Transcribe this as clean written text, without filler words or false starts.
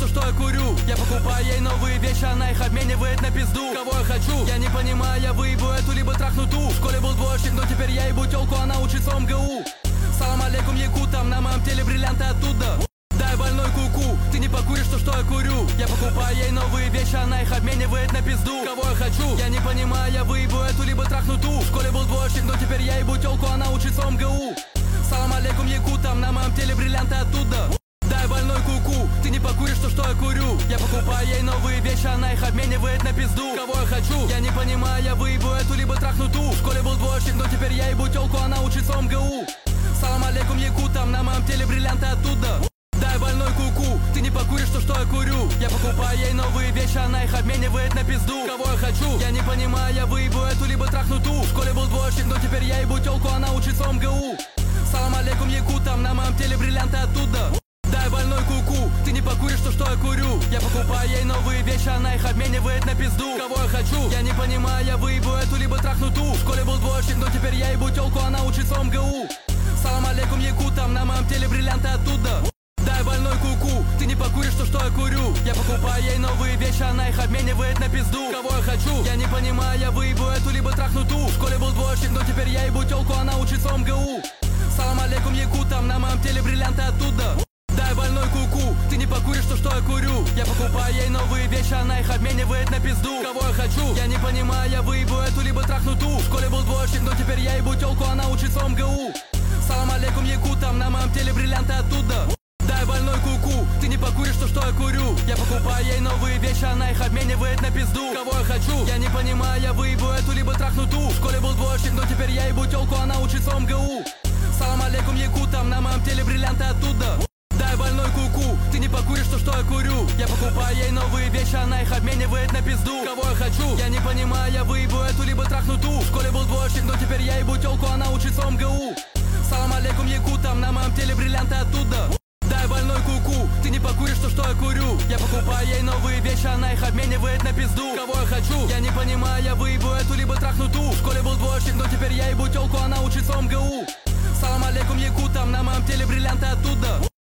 что я курю. Я покупаю ей новые вещи, она их обменивает на пизду. Кого я хочу, я не понимаю, я выебу эту, либо трахну ту. В школе был двоечник, но теперь я ебу тёлку, она учится в МГУ. Салам алейкум, якутам, на моем теле бриллианты оттуда. Дай больной куку, ты не покуришь то, что я курю. Я покупаю ей новые вещи, она их обменивает на пизду. Кого я хочу, я не понимаю, я выебу эту, либо трахну ту. В школе был двоечник, но теперь я ебу тёлку, она учится в МГУ. Салам алейкум, якутам, на моем теле бриллианты оттуда. Дай больной куку, ты не покуришь то, что я курю. Я покупаю ей новые вещи, она их обменивает на пизду. Кого я хочу, я не понимаю, я выебу эту, либо трахну ту. В школе был двоечник, но теперь я ебу тёлку, она учится в МГУ. Салам алейкум, якутам, на моем теле бриллианты оттуда. Дай больной куку, ты не покуришь то, что я курю. Я покупаю ей новые вещи, она их обменивает на пизду. Кого я хочу, я не понимаю, я выебу эту, либо трахну ту. В школе был двоечник, но теперь я ебу тёлку, она учится в МГУ. Салам алейкум, якутам, на моем теле бриллианты оттуда. Дай больной куку, ты не покуришь то, что я курю. Я покупаю ей новые вещи, она их обменивает на пизду. Кого я хочу, я не понимаю, я выебу эту, либо трахну ту. В школе был двоечник, но теперь я ебу тёлку, она учится в МГУ. Салам алейкум, якутам, на моем теле бриллианты оттуда. Дай больной куку, ты не покуришь то, что я курю. Я покупаю ей новые вещи, она их обменивает на пизду. Кого я хочу, я не понимаю, я выебу эту, либо трахну ту. В школе был двоечник, но теперь я ебу тёлку, она учится в МГУ. Салам алейкум, якутам, на моем теле бриллианты оттуда. Дай больной куку, ты не покуришь то, что я курю. Я покупаю ей новые вещи, она их обменивает на пизду. Кого я хочу, я не понимаю, я выебу эту, либо трахну ту. В школе был двоечник, но теперь я ебу тёлку, она учится в МГУ. Салам алейкум, якутам, на моем теле бриллианты оттуда. Дай больной куку, ты не покуришь то, что я курю. Я покупаю ей новые вещи, она их обменивает на пизду. Кого я хочу, я не понимаю, я выебу эту, либо трахну ту. В школе был двоечник, но теперь я ебу тёлку, она учится в МГУ. Салам алейкум, якутам, на моем теле бриллианты оттуда. Дай больной куку, ты не покуришь то, что я курю. Я покупаю ей новые вещи, она их обменивает на пизду. Кого я хочу, я не понимаю, я выебу эту, либо трахну ту. В школе был двоечник, но теперь я ебу тёлку, она учится в МГУ. Салам алейкум, якутам, на моем теле бриллианты оттуда. Дай больной куку, ты не покуришь то, что я курю. Я покупаю ей новые вещи, она их обменивает на пизду. Кого я хочу, я не понимаю, я выебу эту, либо трахну ту. В школе был двоечник, но теперь я ебу тёлку, она учится в МГУ. Салам алейкум, якутам, на моем теле бриллианты оттуда.